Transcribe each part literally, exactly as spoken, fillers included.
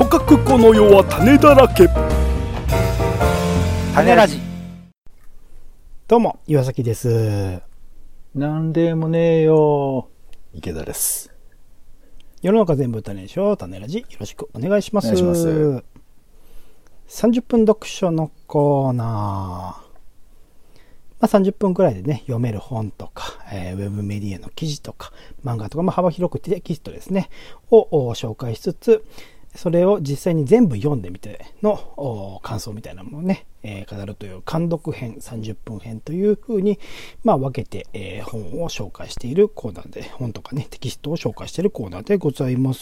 とかくこの世は種だらけ。 種ラジ。 どうも岩崎です。 なんでもねえよ池田です。 世の中全部種でしょ。種ラジよろしくお願いします。 お願いします。 さんじゅっぷん読書のコーナー、まあ、さんじゅっぷんくらいでね読める本とか、えー、ウェブメディアの記事とか漫画とか、まあ、幅広くテキストですねを紹介しつつ、それを実際に全部読んでみての感想みたいなものをね、えー、語るという監読編さんじゅっぷん編という風に、まあ、分けて、えー、本を紹介しているコーナーで、本とかねテキストを紹介しているコーナーでございます。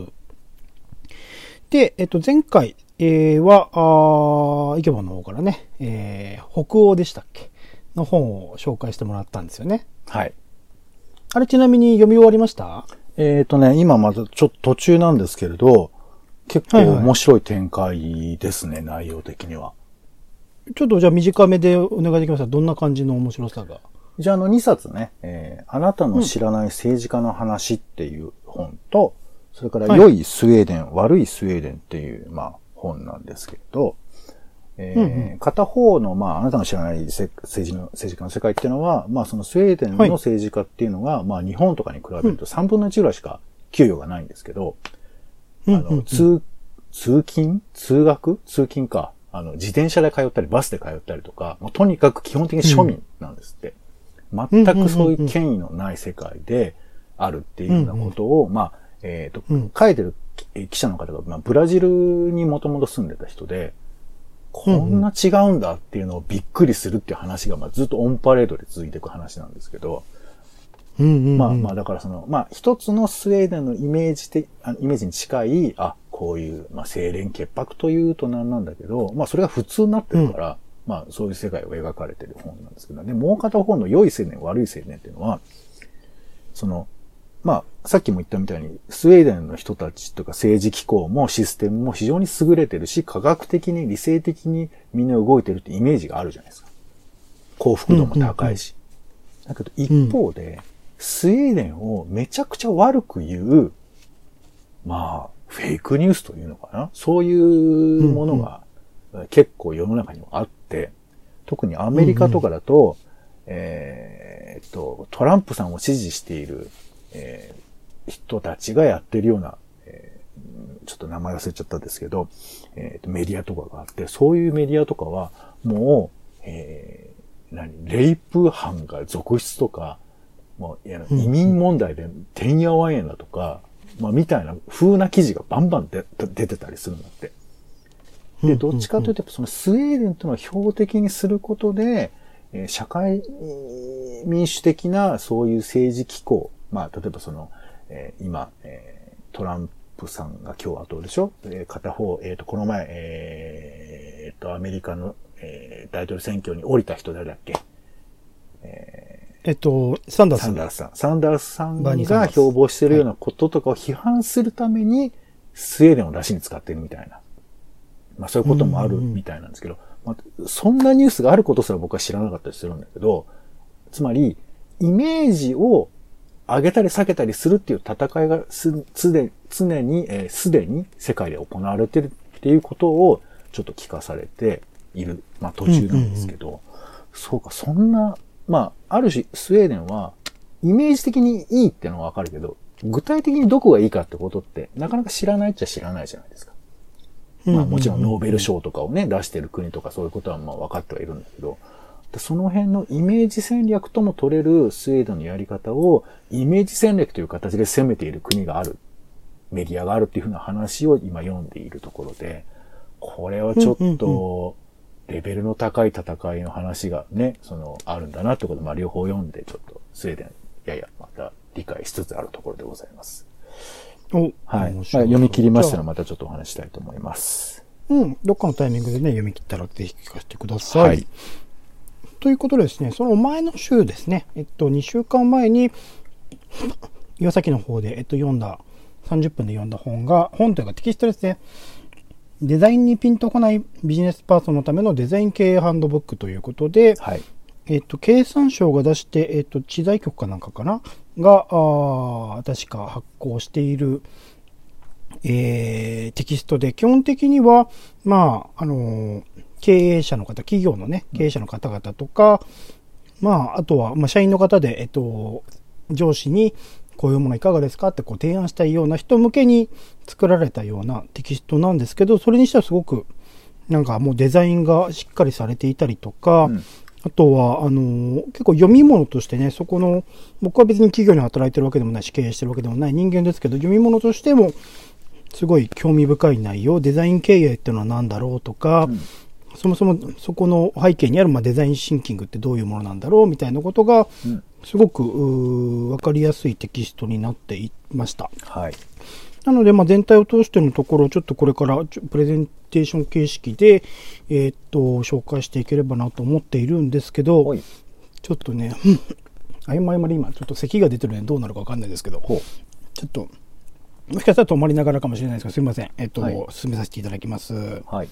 で、えっと、前回、えー、は、イケボの方からね、えー、北欧でしたっけの本を紹介してもらったんですよね。 はい。 あれちなみに読み終わりました？ えっとね、今まだちょっと途中なんですけれど、結構面白い展開ですね、はいはい、内容的には。 ちょっとじゃあ短めでお願いできますか？どんな感じの面白さが。 じゃああのにさつね、えー、あなたの知らない政治家の話っていう本と、うん、それから良いスウェーデン、はい、悪いスウェーデンっていう、まあ、本なんですけれど、えーうんうん、片方の、まあ、あなたの知らない政治の、政治家の世界っていうのは、まあ、そのスウェーデンの政治家っていうのが、はい、まあ、日本とかに比べるとさんぶんのいちぐらいしか給与がないんですけど、うん、あの、通、通勤通学通勤か。あの、自転車で通ったり、バスで通ったりとか、もうとにかく基本的に庶民なんですって。うん、全くそういう権威のない世界であるっていうようなことを、うんうん、まあ、えっと、うん、書いてる記者の方が、まあ、ブラジルにもともと住んでた人で、こんな違うんだっていうのをびっくりするっていう話が、まあ、ずっとオンパレードで続いていく話なんですけど、 うんうんうん、 まあまあ、だからその、まあ、一つのスウェーデンのイメージ的、イメージに近い、あ、こういう、まあ、清廉潔白というとなんなんだけど、まあ、それが普通になってるから、うん、まあ、そういう世界を描かれてる本なんですけど、で、もう片方の良い青年、悪い青年っていうのは、その、まあ、さっきも言ったみたいに、スウェーデンの人たちとか政治機構もシステムも非常に優れてるし、科学的に理性的にみんな動いてるってイメージがあるじゃないですか。幸福度も高いし。うんうんうん、だけど一方で、うん、スウェーデンをめちゃくちゃ悪く言う、まあ、フェイクニュースというのかな、そういうものが結構世の中にはあって、特にアメリカとかだと、うんうん、えー、っと、トランプさんを支持している、えー、人たちがやってるような、えー、ちょっと名前忘れちゃったんですけど、えー、メディアとかがあって、そういうメディアとかは、もう、えー、何、レイプ犯が続出とか、もういや移民問題でてんやわんやだとか、まあ、みたいな風な記事がバンバンで出てたりするんだって。で、どっちかというと、そのスウェーデンというのは標的にすることで、えー、社会民主的なそういう政治機構、まあ、例えばその、えー、今、えー、トランプさんが共和党でしょ、えー、片方、えっ、ー、と、この前、えー、と、アメリカの、えー、大統領選挙に降りた人誰だっけ、えーえっと、サンダース。 サンダースさん。サンダースさんが標榜しているようなこととかを批判するために、スウェーデンを出しに使っているみたいな。まあそういうこともあるみたいなんですけど、まあ、そんなニュースがあることすら僕は知らなかったりするんだけど、つまり、イメージを上げたり下げたりするっていう戦いがす、すで、常に、えー、すでに世界で行われているっていうことをちょっと聞かされている、まあ途中なんですけど、うんうんうん、そうか、そんな、まあ、ある種、スウェーデンは、イメージ的にいいってのはわかるけど、具体的にどこがいいかってことって、なかなか知らないっちゃ知らないじゃないですか。まあ、もちろんノーベル賞とかをね、出してる国とかそういうことはまあ分かってはいるんだけど、その辺のイメージ戦略とも取れるスウェーデンのやり方を、イメージ戦略という形で攻めている国がある、メディアがあるっていうふうな話を今読んでいるところで、これはちょっと、レベルの高い戦いの話がね、その、あるんだなってことで、まあ、両方読んで、ちょっと、スウェーデン、やや、また、理解しつつあるところでございます。 おはい。まあ、読み切りましたら、またちょっとお話したいと思います。 うん。どっかのタイミングでね、読み切ったら、ぜひ聞かせてください。はい。ということでですね、その前の週ですね、えっと、にしゅうかんまえに、岩崎の方で、えっと、読んだ、さんじゅっぷんで読んだ本が、本というかテキストですね。デザインにピンとこないビジネスパーソンのためのデザイン経営ハンドブックということで、はい、えっと、経産省が出して、えっと、知財局かなんかかなが、あ確か発行している、 えー、テキストで、基本的には、まあ、あのー、経営者の方、企業のね、経営者の方々とか、まあ、あとは、まあ、社員の方で、えっと、上司に、こういうものいかがですかってこう提案したいような人向けに作られたようなテキストなんですけど、それにしてはすごくなんかもうデザインがしっかりされていたりとか、うん、あとはあのー、結構読み物としてね、そこの僕は別に企業に働いてるわけでもないし経営してるわけでもない人間ですけど、読み物としてもすごい興味深い内容、デザイン経営っていうのは何だろうとか、うん、そもそもそこの背景にあるまあデザインシンキングってどういうものなんだろうみたいなことが、うんすごく分かりやすいテキストになっていました。 はい、 なので、まあ、全体を通してのところをちょっとこれからプレゼンテーション形式で、えー、っと紹介していければなと思っているんですけど、ちょっとね、あいまいまで今ちょっと咳が出てるのでどうなるか分かんないですけど、ちょっともしかしたら止まりながらかもしれないですが、すみません、えー、っと、はい、進めさせていただきます。 はい、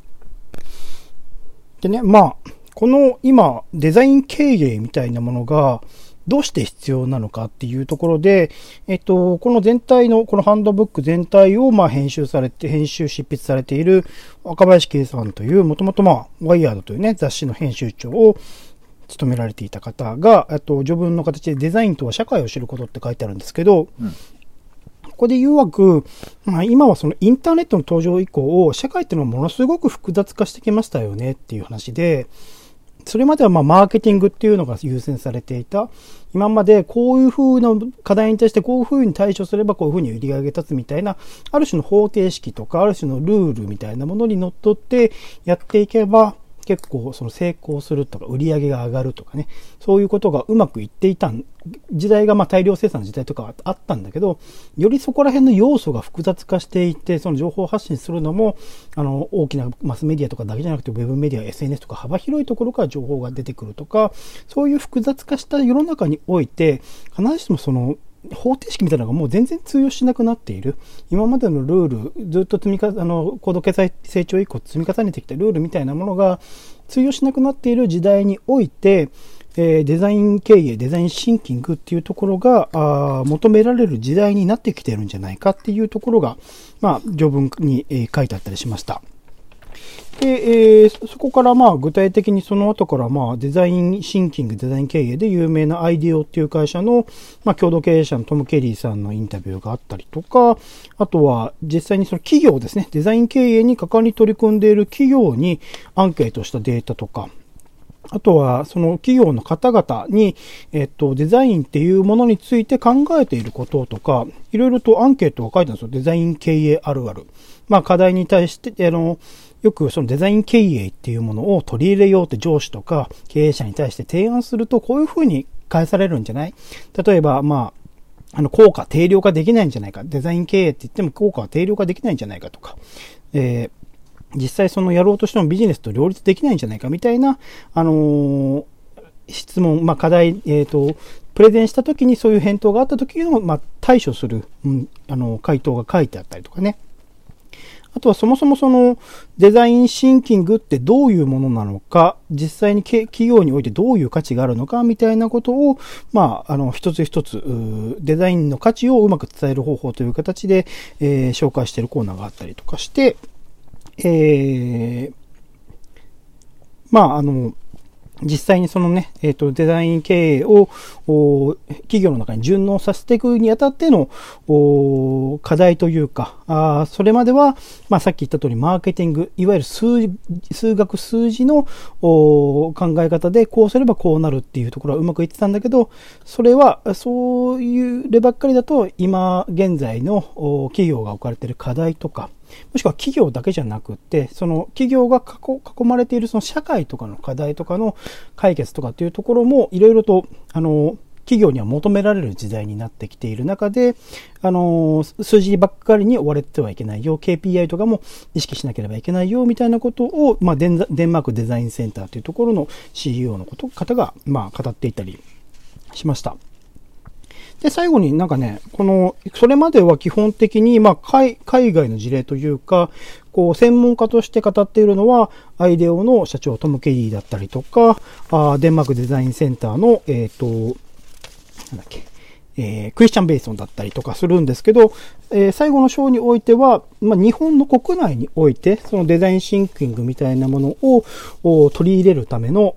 でね、まあこの今デザイン経営みたいなものがどうして必要なのかっていうところで、えっと、この全体の、このハンドブック全体をまあ編集されて、編集執筆されている若林圭さんという、もともとまあ、ワイヤードというね、雑誌の編集長を務められていた方が、えっと、序文の形でデザインとは社会を知ることって書いてあるんですけど、うんここで言うわく、まあ、今はそのインターネットの登場以降、社会っていうのはものすごく複雑化してきましたよねっていう話で、それまではまあマーケティングっていうのが優先されていた。今までこういう風な課題に対してこういう風に対処すればこういう風に売り上げ立つみたいな、ある種の方程式とかある種のルールみたいなものにのっとってやっていけば、結構その成功するとか売り上げが上がるとかね、そういうことがうまくいっていた時代がまあ大量生産の時代とかはあったんだけど、よりそこら辺の要素が複雑化していって、その情報発信するのも、あの、大きなマスメディアとかだけじゃなくて、ウェブメディア、エスエヌエス とか幅広いところから情報が出てくるとか、そういう複雑化した世の中において、必ずしもその、方程式みたいなのがもう全然通用しなくなっている。今までのルール、ずっと積みか、あの、高度経済成長以降積み重ねてきたルールみたいなものが通用しなくなっている時代において、えー、デザイン経営、デザインシンキングっていうところがあ求められる時代になってきてるんじゃないかっていうところが、まあ、序文に、えー、書いてあったりしました。で、えー、そこからまあ具体的にその後からまあデザインシンキング、デザイン経営で有名なアイディオっていう会社のまあ共同経営者のトム・ケリーさんのインタビューがあったりとか、あとは実際にその企業ですね、デザイン経営に果敢に取り組んでいる企業にアンケートしたデータとか、あとは、その企業の方々に、えっと、デザインっていうものについて考えていることとか、いろいろとアンケートが書いてあるんですよ。デザイン経営あるある。まあ、課題に対して、あの、よくそのデザイン経営っていうものを取り入れようって上司とか経営者に対して提案すると、こういうふうに返されるんじゃない？例えば、まあ、あの、効果定量化できないんじゃないか。デザイン経営って言っても効果は定量化できないんじゃないかとか。えー実際そのやろうとしてもビジネスと両立できないんじゃないかみたいな、あのー、質問、まあ課題、えっと、プレゼンしたときにそういう返答があったときの、まあ対処する、うん、あの、回答が書いてあったりとかね。あとはそもそもそのデザインシンキングってどういうものなのか、実際に企業においてどういう価値があるのかみたいなことを、まあ、あの、一つ一つ、デザインの価値をうまく伝える方法という形で、えー、紹介しているコーナーがあったりとかして、えー、まあ、あの、実際にそのね、えっと、デザイン経営を、企業の中に順応させていくにあたっての、課題というか、あそれまでは、まあ、さっき言った通り、マーケティング、いわゆる数、数学数字の考え方で、こうすればこうなるっていうところはうまくいってたんだけど、それは、そういう例ばっかりだと、今現在の企業が置かれている課題とか、もしくは企業だけじゃなくて、その企業が囲まれているその社会とかの課題とかの解決とかっていうところもいろいろと、あの、企業には求められる時代になってきている中で、あの、数字ばっかりに追われてはいけないよ、ケーピーアイ とかも意識しなければいけないよ、みたいなことを、まあ、デンマークデザインセンターというところの シーイーオー のこと方が、まあ、語っていたりしました。で、最後になんかね、この、それまでは基本的に、まあ、海、海外の事例というか、こう、専門家として語っているのは、アイデオの社長トム・ケリーだったりとか、あデンマークデザインセンターの、えっと、なんだっけ、 えー、クリスチャン・ベイソンだったりとかするんですけど、えー、最後の章においては、まあ、日本の国内において、そのデザインシンキングみたいなものを取り入れるための、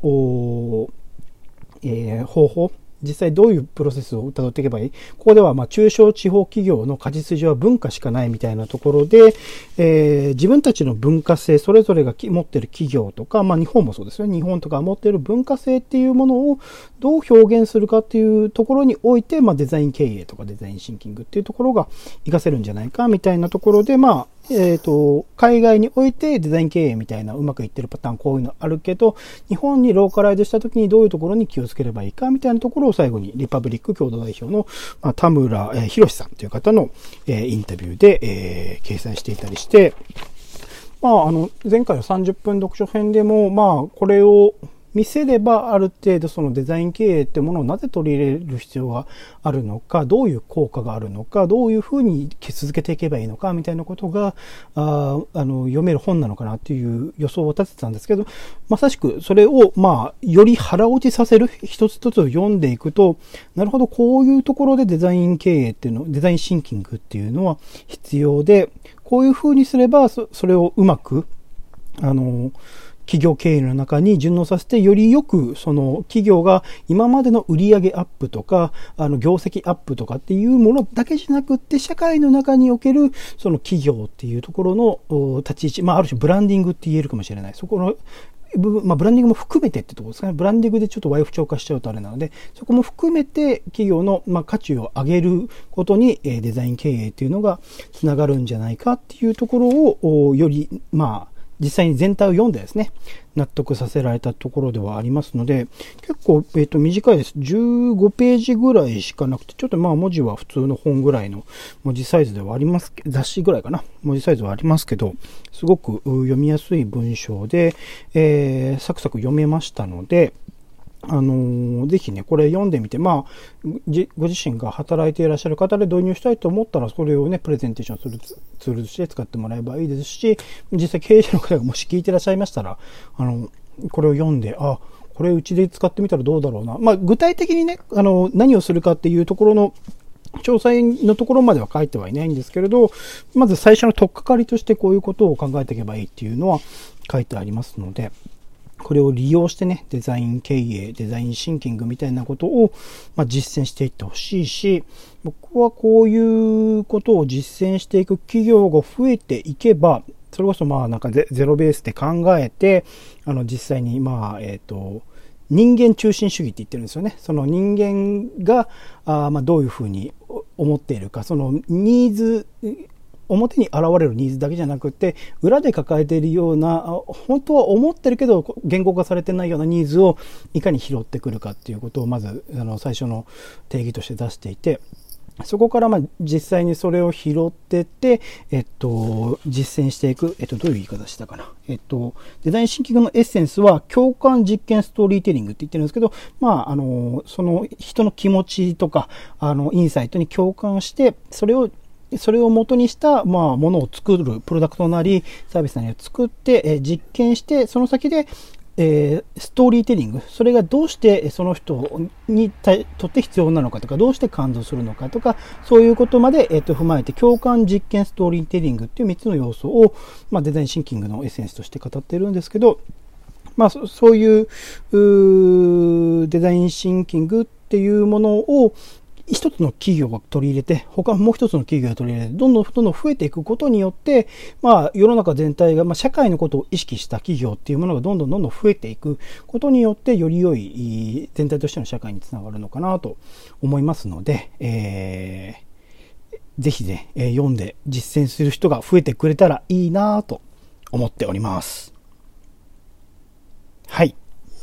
えー、方法、実際どういうプロセスを辿っていけばいい？ここでは、まあ、中小地方企業の舵筋は文化しかないみたいなところで、えー、自分たちの文化性、それぞれが持っている企業とか、まあ、日本もそうですよね。日本とか持っている文化性っていうものをどう表現するかっていうところにおいて、まあ、デザイン経営とかデザインシンキングっていうところが活かせるんじゃないかみたいなところで、まあ、えっと、海外においてデザイン経営みたいなうまくいってるパターン、こういうのあるけど、日本にローカライズした時にどういうところに気をつければいいかみたいなところを最後にリパブリック共同代表の、まあ、田村、えー、博さんという方の、えー、インタビューで、えー、掲載していたりして、まあ、あの、前回のさんじゅっぷん読書編でも、まあ、これを見せればある程度そのデザイン経営ってものをなぜ取り入れる必要があるのか、どういう効果があるのか、どういうふうに続けていけばいいのかみたいなことがああの読める本なのかなっていう予想を立ててたんですけど、まさしくそれをまあより腹落ちさせる一つ一つを読んでいくと、なるほどこういうところでデザイン経営っていうの、デザインシンキングっていうのは必要で、こういうふうにすれば そ, それをうまくあの企業経営の中に順応させて、よりよくその企業が今までの売上アップとか、あの業績アップとかっていうものだけじゃなくって、社会の中におけるその企業っていうところの立ち位置、まあある種ブランディングって言えるかもしれない。そこの部分、まあブランディングも含めてってところですかね。ブランディングでちょっとワイフ調化しちゃうとあれなので、そこも含めて企業のまあ価値を上げることにデザイン経営っていうのがつながるんじゃないかっていうところをよりまあ実際に全体を読んでですね、納得させられたところではありますので、結構、えっと、短いです。じゅうごページぐらいしかなくて、ちょっとまあ文字は普通の本ぐらいの文字サイズではありますけど、雑誌ぐらいかな。文字サイズはありますけど、すごく読みやすい文章で、えー、サクサク読めましたので、あのー、ぜひね、これ読んでみて、まあ、ご自身が働いていらっしゃる方で導入したいと思ったら、それをね、プレゼンテーションするツールとして使ってもらえばいいですし、実際経営者の方がもし聞いてらっしゃいましたら、あの、これを読んで、あ、これうちで使ってみたらどうだろうな。まあ、具体的にね、あの、何をするかっていうところの、詳細のところまでは書いてはいないんですけれど、まず最初の取っかかりとしてこういうことを考えていけばいいっていうのは書いてありますので、これを利用してね、デザイン経営、デザインシンキングみたいなことを、まあ、実践していってほしいし、僕はこういうことを実践していく企業が増えていけば、それこそまあなんかゼロベースで考えて、あの実際にまあ、えっと、人間中心主義って言ってるんですよね。その人間が、あまあどういうふうに思っているか、そのニーズ、表に現れるニーズだけじゃなくて、裏で抱えているような、本当は思ってるけど言語化されてないようなニーズをいかに拾ってくるかっていうことをまずあの最初の定義として出していて、そこからまあ実際にそれを拾ってって、えっと、実践していく。えっと、どういう言い方したかな。えっと、デザインシンキングのエッセンスは共感実験ストーリーテリングって言ってるんですけど、まあ、あの、その人の気持ちとか、あの、インサイトに共感して、それをそれを元にした、まあ、ものを作る、プロダクトなり、サービスなりを作って、えー、実験して、その先で、えー、ストーリーテリング。それがどうしてその人にとって必要なのかとか、どうして感動するのかとか、そういうことまで、えー、と踏まえて、共感実験ストーリーテリングっていうみっつの要素を、まあ、デザインシンキングのエッセンスとして語っているんですけど、まあ、そ, そういう、うデザインシンキングっていうものを、一つの企業が取り入れて、他もう一つの企業が取り入れて、どんどんどんどん増えていくことによって、まあ世の中全体が、まあ社会のことを意識した企業っていうものがどんどんどんどん増えていくことによって、より良い全体としての社会につながるのかなと思いますので、えー、ぜひね、えー、読んで実践する人が増えてくれたらいいなと思っております。はい。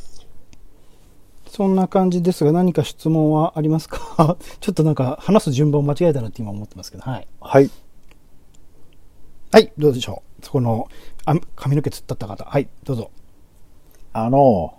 そんな感じですが、何か質問はありますか？ちょっとなんか話す順番を間違えたなって今思ってますけど、はい。 はい。 はい、どうでしょう。そこの、あ、髪の毛突っ立った方。はい、どうぞ。 あの、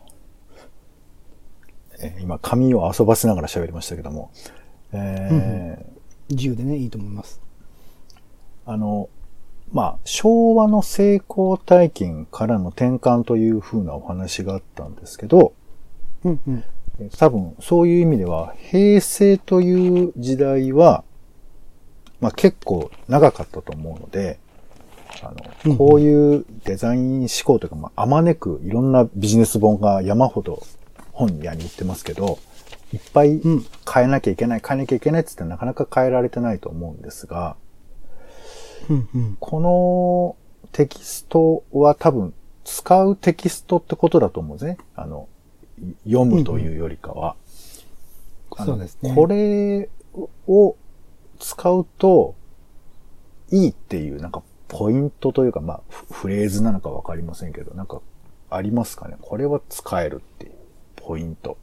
え今髪を遊ばせながら喋りましたけども、えーうんうん、 自由でね、いいと思います。 あの、まあ、昭和の成功体験からの転換という風なお話があったんですけど、 うんうん、 多分そういう意味では平成という時代は、まあ結構長かったと思うので、あの、こういうデザイン思考というか、まあ、あまねくいろんなビジネス本が山ほど本屋に売ってますけど、いっぱい変えなきゃいけない、変えなきゃいけないって言ってなかなか変えられてないと思うんですが、 うんうん、 このテキストは多分使うテキストってことだと思うんですね。あの、読むというよりかは。 うんうん、そうですね。 これを使うといいっていうなんかポイントというか、まあフレーズなのかわかりませんけど、なんかありますかね。これは使えるっていうポイント。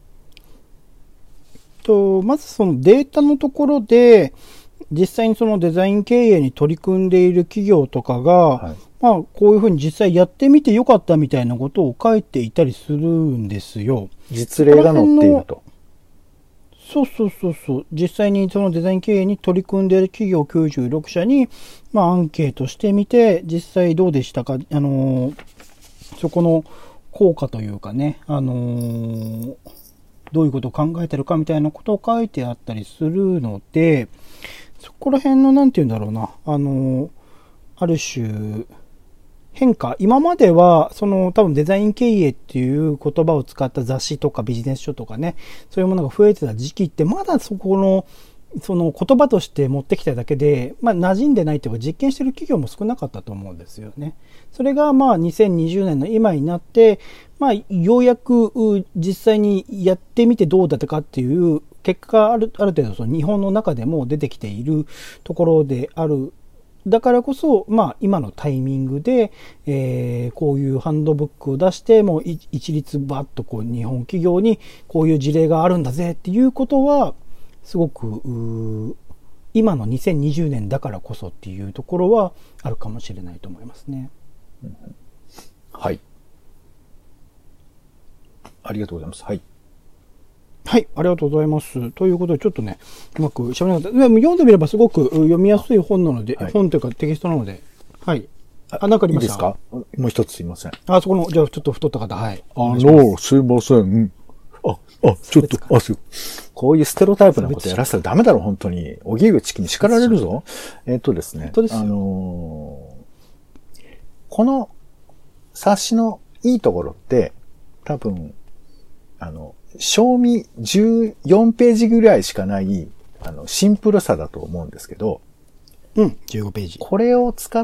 と、まずそのデータのところで、実際にそのデザイン経営に取り組んでいる企業とかが、はい、まあこういうふうに実際やってみてよかったみたいなことを書いていたりするんですよ。 実例が載っていると。 そうそうそうそう。実際にそのデザイン経営に取り組んでいる企業きゅうじゅうろくしゃに、まあアンケートしてみて、実際どうでしたか、あのー、そこの効果というかね、あのー、どういうことを考えてるかみたいなことを書いてあったりするので、そこら辺のなんて言うんだろうな、あの、ある種、変化。今までは、その多分デザイン経営っていう言葉を使った雑誌とかビジネス書とかね、そういうものが増えてた時期って、まだそこの、その言葉として持ってきただけで、まあ馴染んでないというか実験してる企業も少なかったと思うんですよね。それがまあにせんにじゅうねんの今になって、まあようやく実際にやってみてどうだったかっていう結果がある、ある程度その日本の中でも出てきているところである。だからこそ、まあ今のタイミングで、えー、こういうハンドブックを出して、もう一律バッとこう日本企業にこういう事例があるんだぜっていうことは、すごく今のにせんにじゅうねんだからこそっていうところはあるかもしれないと思いますね。 うん、はい。ありがとうございます。はい。 はい、ありがとうございます。ということで、ちょっとね、うまく喋れなかった。でも読んでみればすごく読みやすい本なので、はい、本というかテキストなので、はい。あ、なんかありました？ いいですか？もう一つすいません。 あ、そこの、じゃあちょっと太った方、はい。 あの、すいません。あ、あ、ちょっと、あ、すこういうステロタイプなことやらせたらダメだろ、本当に。おぎうちきに叱られるぞ。えっとですね。あのー、この冊子のいいところって、多分、あの、賞味じゅうよんページぐらいしかない、あの、シンプルさだと思うんですけど。 うん、じゅうごページ。 これを使って、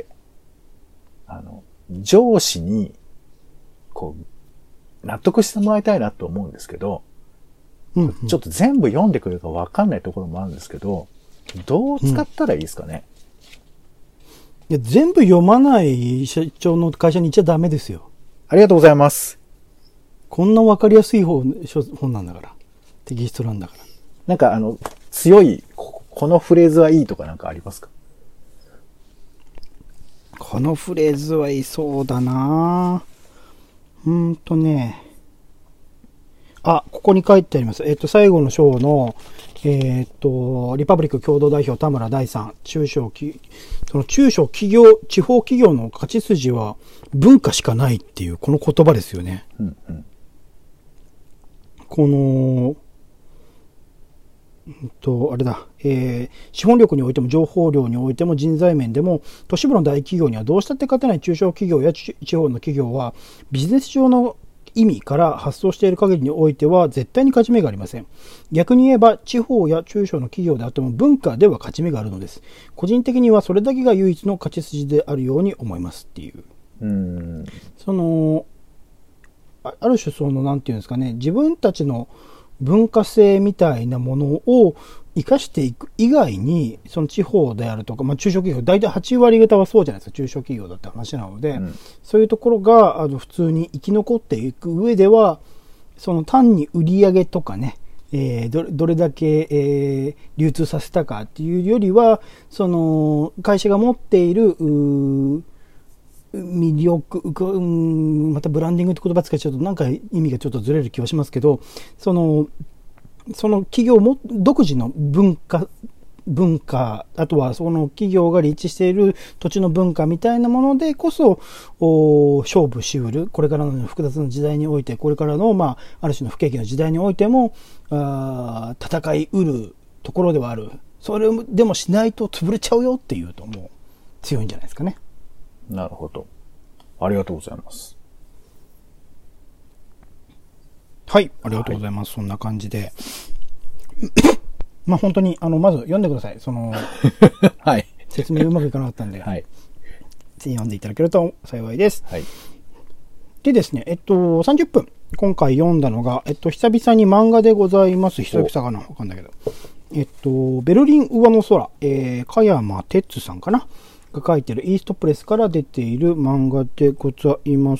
あの、上司に、こう、納得してもらいたいなと思うんですけど、うんうん、ちょっと全部読んでくれるか分かんないところもあるんですけど、どう使ったらいいですかね？ うん、いや全部読まない社長の会社に行っちゃダメですよ。 ありがとうございます。 こんな分かりやすい本、本なんだから。テキストなんだから。 なんかあの、強い、このフレーズはいいとかなんかありますか？ このフレーズはいいそうだなぁ。うーんとね。あ、ここに書いてあります。えっと、最後の章の、えっと、リパブリック共同代表田村大さん。中小企、その中小企業、地方企業の勝ち筋は文化しかないっていう、この言葉ですよね。うんうん、この、うんと、あれだ、えー、資本力においても情報量においても人材面でも都市部の大企業にはどうしたって勝てない中小企業や地方の企業はビジネス上の意味から発想している限りにおいては絶対に勝ち目がありません。逆に言えば地方や中小の企業であっても文化では勝ち目があるのです。個人的にはそれだけが唯一の勝ち筋であるように思いますっていう。うーんその、ある種そのなんていうんですかね、自分たちの文化性みたいなものを生かしていく以外に、その地方であるとか、まあ中小企業、大体はち割方はそうじゃないですか、中小企業だって話なので、うん、そういうところが、あの、普通に生き残っていく上では、その単に売り上げとかね、えー、どれ、どれだけ、えー、流通させたかっていうよりは、その、会社が持っている、魅力、うん、またブランディングって言葉使っちゃうとなんか意味がちょっとずれる気はしますけど、その、その企業も独自の文化文化、あとはその企業が立地している土地の文化みたいなものでこそ、勝負しうる、これからの複雑な時代において、これからの、まあ、ある種の不景気の時代においても、あ戦いうるところではある。それでもしないと潰れちゃうよっていうと、もう強いんじゃないですかね。 なるほど。ありがとうございます。 はい、ありがとうございます。はい、そんな感じで。まあ本当に、あの、まず読んでください。その、 はい。 説明うまくいかなかったんで、はい。ぜひ読んでいただけると幸いです。 はい。 でですね、えっと、さんじゅっぷん。今回読んだのが、えっと、久々に漫画でございます。久々かなわかんないけど。えっと、ベルリン上の空、えー、加山哲さんかなが書いてるイーストプレスから出ている漫画でございます。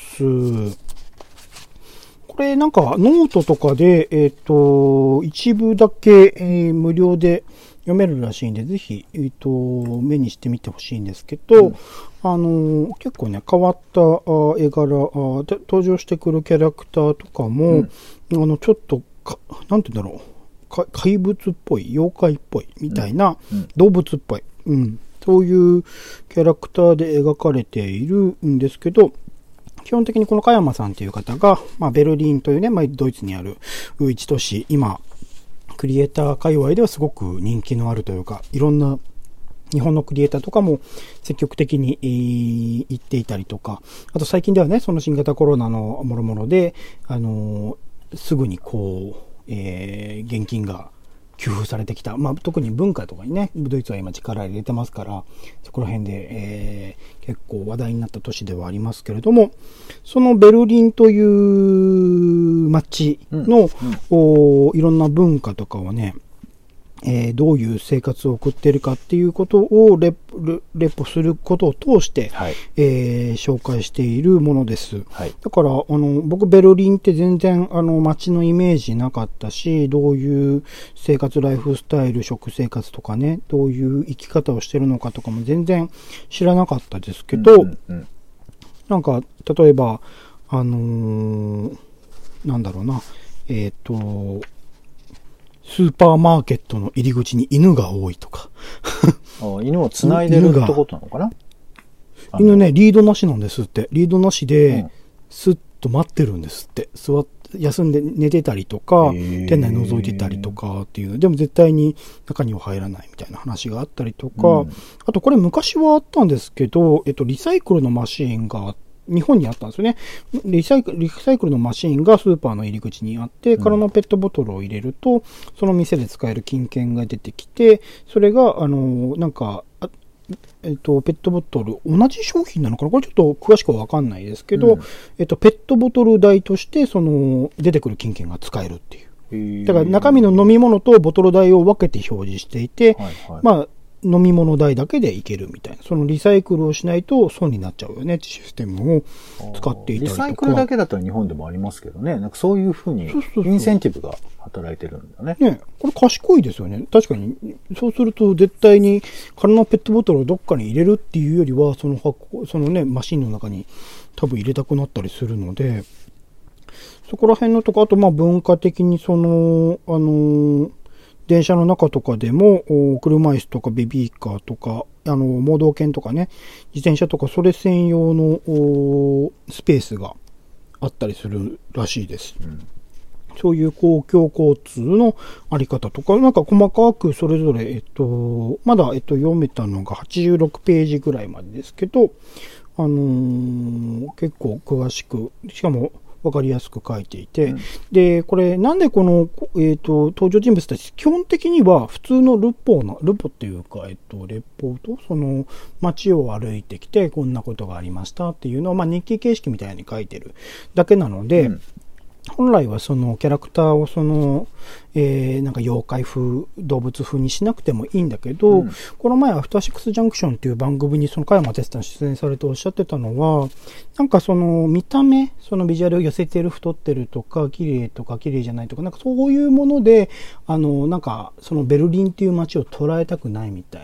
これなんかノートとかで、えっと、一部だけ、えー、無料で読めるらしいんで、ぜひ、えっと、目にしてみてほしいんですけど、うん、あの、結構ね、変わった絵柄、登場してくるキャラクターとかも、うん、あの、ちょっとか、なんて言うんだろう、怪物っぽい、妖怪っぽい、みたいな、うん、動物っぽい、うん、そういうキャラクターで描かれているんですけど、基本的にこの加山さんという方が、まあ、ベルリンというね、まあ、ドイツにある一都市、今、クリエイター界隈ではすごく人気のあるというか、いろんな日本のクリエイターとかも積極的に、えー、行っていたりとか、あと最近ではね、その新型コロナのもろもろで、あのー、すぐにこう、えー、現金が給付されてきた。まあ、特に文化とかにね、ドイツは今力入れてますから、そこら辺で、えー、結構話題になった都市ではありますけれども、そのベルリンという街の、うんうん、おいろんな文化とかはね、えー、どういう生活を送っているかっていうことをレポ、レポすることを通して、はい、えー、紹介しているものです。はい、だから、あの、僕ベルリンって全然、あの、街のイメージなかったし、どういう生活、ライフスタイル、食生活とかね、どういう生き方をしてるのかとかも全然知らなかったですけど、うんうんうん、なんか、例えば、あのー、なんだろうな、えっと、スーパーマーケットの入り口に犬が多いとかあ。犬を繋いでるってことなのかな？ 犬ね、リードなしなんですって。リードなしで、スッと待ってるんですって。座って、休んで寝てたりとか、店内覗いてたりとかっていう。でも絶対に中には入らないみたいな話があったりとか、うん、あとこれ昔はあったんですけど、えっと、リサイクルのマシーンがあって、日本にあったんですよね。リサイクル、リサイクルのマシーンがスーパーの入り口にあって、空のペットボトルを入れると、その店で使える金券が出てきて、それが、あの、なんか、えっと、ペットボトル、同じ商品なのかなこれちょっと詳しくはわかんないですけど、うん、えっと、ペットボトル代として、その、出てくる金券が使えるっていう。だから中身の飲み物とボトル代を分けて表示していて、はいはい、まあ、飲み物代だけでいけるみたいな。そのリサイクルをしないと損になっちゃうよねってシステムを使っていたりとか。 リサイクルだけだったら日本でもありますけどね。なんかそういうふうにインセンティブが働いてるんだね。 ね、これ賢いですよね。確かに、そうすると絶対に空のペットボトルをどっかに入れるっていうよりは、その箱、そのね、マシンの中に多分入れたくなったりするので、そこら辺のとか、あとまあ文化的にその、あのー、電車の中とかでも、車椅子とかベビーカーとか、あの、盲導犬とかね、自転車とか、それ専用のスペースがあったりするらしいです。うん、そういう公共交通のあり方とか、なんか細かくそれぞれ、えっと、まだ、えっと、読めたのがはちじゅうろくページぐらいまでですけど、あのー、結構詳しく、しかも、わかりやすく書いていて、うん、で、これ、なんでこの、えっと、登場人物たち、基本的には普通のルポの、ルポっていうか、えっと、レポート、その、街を歩いてきて、こんなことがありましたっていうのを、まあ、日記形式みたいに書いてるだけなので、うん、本来はそのキャラクターをその、えー、なんか妖怪風、動物風にしなくてもいいんだけど、うん、この前アフターシックスジャンクションっていう番組にその加山哲さん出演されておっしゃってたのは、なんかその見た目、そのビジュアルを寄せてる、太ってるとか、綺麗とか綺麗じゃないとか、なんかそういうもので、あの、なんかそのベルリンっていう街を捉えたくないみたいな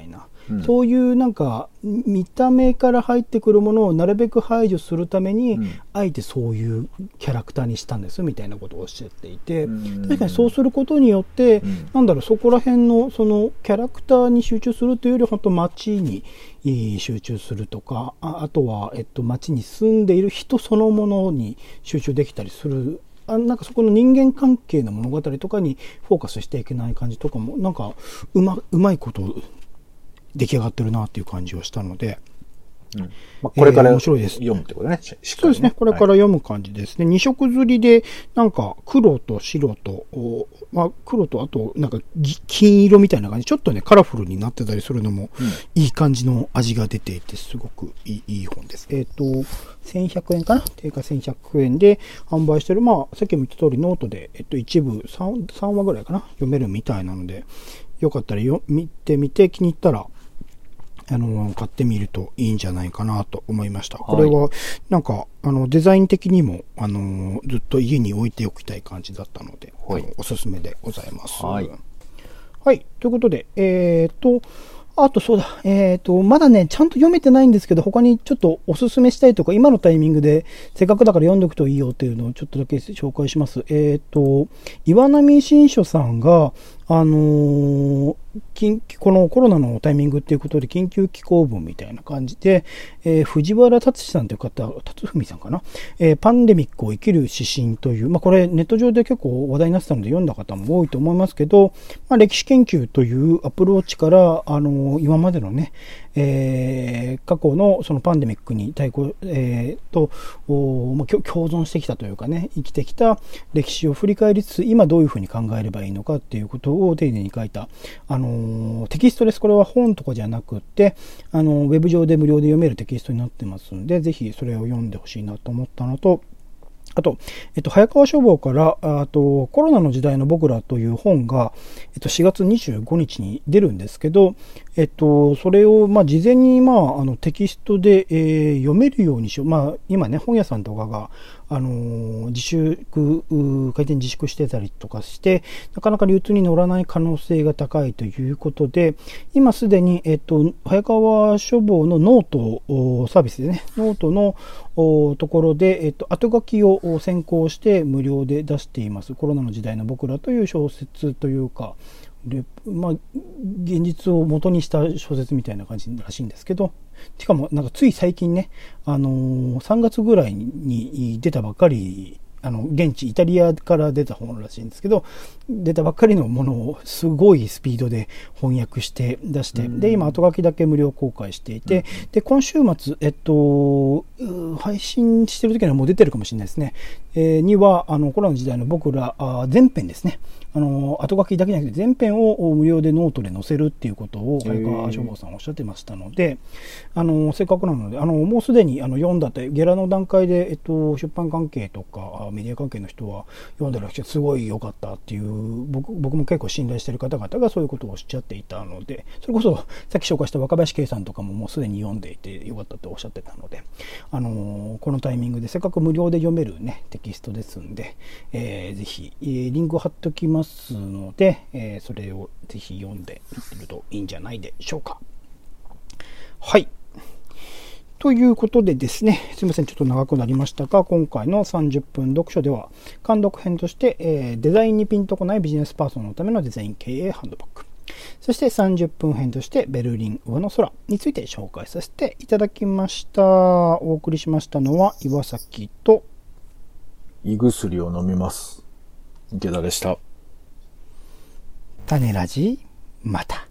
うん、 そういうなんか見た目から入ってくるものをなるべく排除するために、うん、あえてそういうキャラクターにしたんですみたいなことをおっしゃっていて、うん、確かにそうすることによって、うん、なんだろう、そこら辺のそのキャラクターに集中するというより本当街に集中するとか、あ, あとは、えっと、街に住んでいる人そのものに集中できたりする、あなんかそこの人間関係の物語とかにフォーカスしていけない感じとかもなんかう ま, うまいこと出来上がってるなっていう感じをしたので、 うんまあ、これから、 えー、面白いです読むってことね。 そうですね。これから読む感じですね。はい、に色刷りで、なんか黒と白と、まあ、黒とあとなんか金色みたいな感じ、ちょっとねカラフルになってたりするのも、いい感じの味が出ていてすごくいい、いい本です。えっと、せんひゃくえんかな、定価せんひゃくえんで販売してる、まあ、さっきも言った通りノートで、えっと、一部 3, さんわぐらいかな、読めるみたいなので、よかったらよ見てみて気に入ったら、あの、買ってみるといいんじゃないかなと思いました。これは、なんか、あの、デザイン的にも、あの、ずっと家に置いておきたい感じだったので、はい、あのおすすめでございます。はい。はい。ということで、えー、っと、あとそうだ、えー、っと、まだね、ちゃんと読めてないんですけど、他にちょっとおすすめしたいとか、今のタイミングで、せっかくだから読んでおくといいよっていうのをちょっとだけ紹介します。えー、っと、岩波新書さんが、あのー、このコロナのタイミングっていうことで緊急寄稿文みたいな感じで、えー、藤原達史さんという方、達文さんかな、えー、パンデミックを生きる指針という、まあこれネット上で結構話題になってたので読んだ方も多いと思いますけど、まあ歴史研究というアプローチから、あのー、今までのね、えー、過去のそのパンデミックに対抗、えー、と、まあ、共存してきたというかね、生きてきた歴史を振り返りつつ、今どういうふうに考えればいいのかっていうことを丁寧に書いた、あのー、テキストです。これは本とかじゃなくって、あのー、ウェブ上で無料で読めるテキストになってますので、ぜひそれを読んでほしいなと思ったのと、あと、えっと、早川書房から、あと、コロナの時代の僕らという本が、えっと、しがつにじゅうごにちに出るんですけど、えっと、それを、まあ、事前に、まあ、あの、テキストで、えー、読めるようにしよう。まあ、今ね、本屋さんとかが、あのー、自粛、開店自粛してたりとかして、なかなか流通に乗らない可能性が高いということで、今すでに、えっと、早川書房のノートサービスでね、ノートのところで、えっと、後書きを先行して無料で出しています。コロナの時代の僕らという小説というか、でまあ、現実を元にした小説みたいな感じらしいんですけど、しかもなんかつい最近ね、あのー、さんがつぐらいに出たばっかり、あの現地イタリアから出た本らしいんですけど、出たばっかりのものをすごいスピードで翻訳して出して、うん、で今後書きだけ無料公開していて、うん、で今週末、えっと、配信してる時にはもう出てるかもしれないですね、えー、にはあのコロナの時代の僕ら全編ですね、あの後書きだけじゃなくて全編を無料でノートで載せるっていうことを早川書房さんおっしゃってましたので、あのせっかくなのであのもうすでにあの読んだってゲラの段階で、えっと、出版関係とかメディア関係の人は読んでらっしゃってすごい良かったっていう、僕僕も結構信頼している方々がそういうことをおっしゃっていたので、それこそさっき紹介した若林圭さんとかももうすでに読んでいて良かったとおっしゃってたので、あのー、このタイミングでせっかく無料で読めるねテキストですんで、えー、ぜひ、えー、リンクを貼っておきますので、えー、それをぜひ読んでみるといいんじゃないでしょうか。はい。ということでですね、すいません、ちょっと長くなりましたが、今回のさんじゅっぷん読書では、監読編として、えー、デザインにピンとこないビジネスパーソンのためのデザイン経営ハンドブック。そしてさんじゅっぷん編として、ベルリン上の空について紹介させていただきました。お送りしましたのは、岩崎と、 胃薬を飲みます。池田でした。 種ラジ、また。